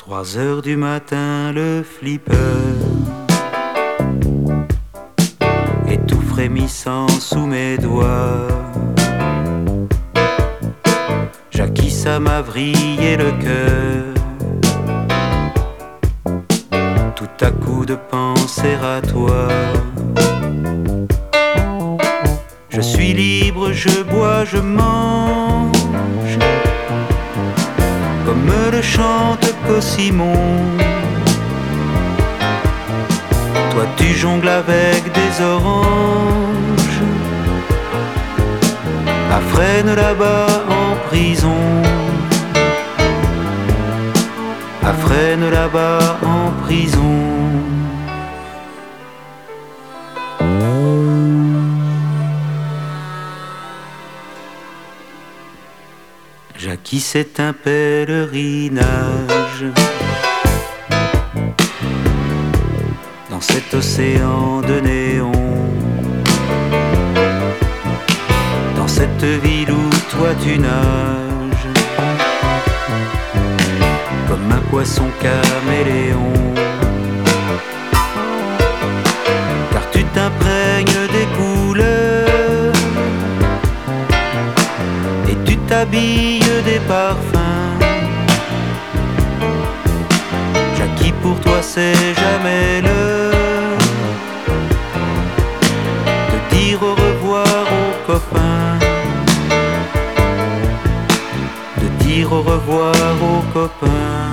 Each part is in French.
3 heures du matin, le flipper est tout frémissant sous mes doigts. Jackie, ça m'a vrillé le cœur. Tout à coup de penser à toi. Je suis libre, je bois, je mange, comme le chante Cossimon. Toi tu jongles avec des oranges, à Fresnes là-bas en prison, à Fresnes là-bas en prison. Jackie, c'est un pèlerinage dans cet océan de néon, dans cette ville où toi tu nages comme un poisson caméléon, car tu t'imprègnes des couleurs et tu t'habilles des parfums. Jackie, pour toi c'est jamais l'heure de dire au revoir aux copains, de dire au revoir aux copains.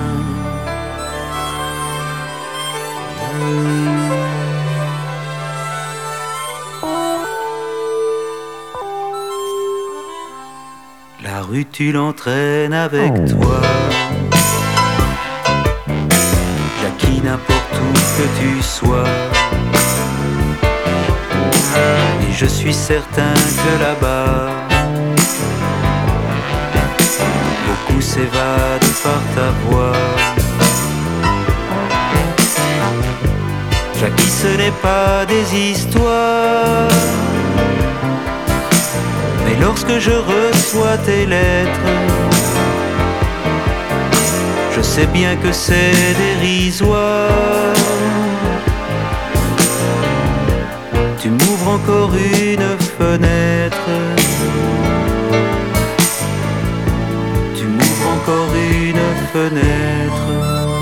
La rue tu l'entraînes avec toi, Jackie, n'importe où que tu sois. Et je suis certain que là-bas beaucoup s'évadent par ta voix. Jackie, ce n'est pas des histoires, mais lorsque je reçois tes lettres, je sais bien que c'est dérisoire. Tu m'ouvres encore une fenêtre, tu m'ouvres encore une fenêtre.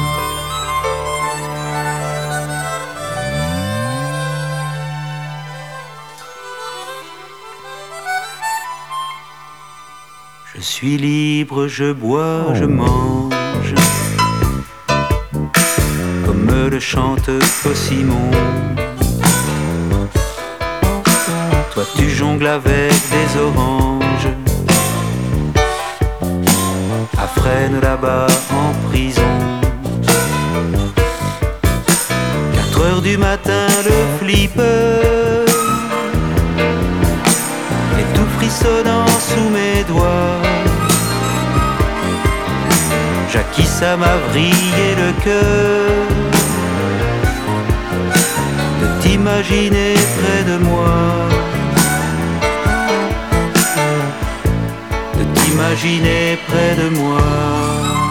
Je suis libre, je bois, je mange, comme le chante Cossimon. Toi tu jongles avec des oranges, à Fresnes là-bas en prison. 4 heures du matin, le flipper est tout frissonnant sous mes doigts. Jackie, ça m'a vrillé le cœur de t'imaginer près de moi, de t'imaginer près de moi.